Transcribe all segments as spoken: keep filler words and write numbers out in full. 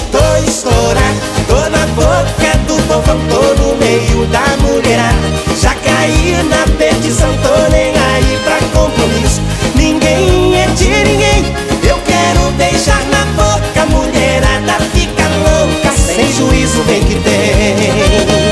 tô estourado, tô na boca do povão, tô no meio da mulherada. Já caí na perdição, tô nem aí pra compromisso. Ninguém é de ninguém, eu quero beijar na boca. A mulherada fica louca, sem juízo vem que tem.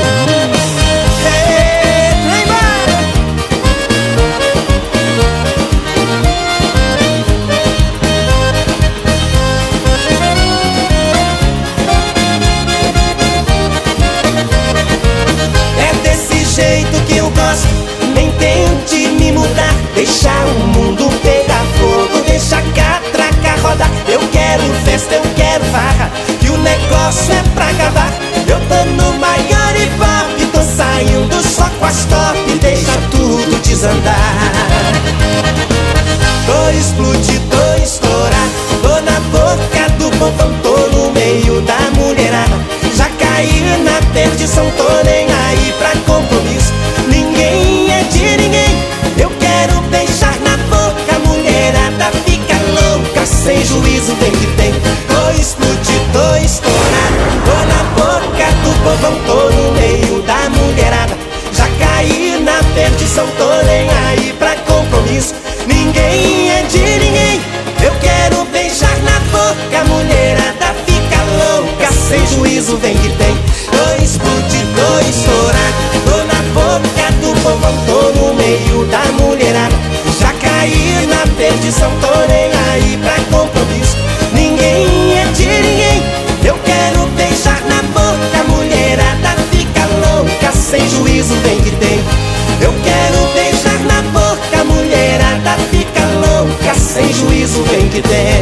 Nem tente me mudar, deixa o mundo pegar fogo, deixa a catraca rodar. Eu quero festa, eu quero farra, que o negócio é pra acabar. Eu tô no maior hip-hop, tô saindo só com as top, deixa tudo desandar. Tô explodido, tô estourado, tô na boca do povão, tô no meio da mulherada. Já caí na perdição, tô nem aí pra compromisso. Ninguém é de ninguém, eu quero beijar na boca. A mulherada fica louca, sem juízo vem que tem. Tô explodido, tô estourado, tô na boca do povão, tô no meio da mulherada. Já caí na perdição, tô nem aí pra compromisso. Ninguém é de ninguém, eu quero beijar na boca. A mulherada fica louca, sem juízo vem que tem. Tô explodido, tô estourado, tô na boca do povão, tô no meio da mulherada. Já caí na perdição, tô nem aí pra compromisso. Ninguém é de ninguém, eu quero beijar na boca. A mulherada fica louca, sem juízo vem que tem. Eu quero beijar na boca, a mulherada fica louca, sem juízo vem que tem.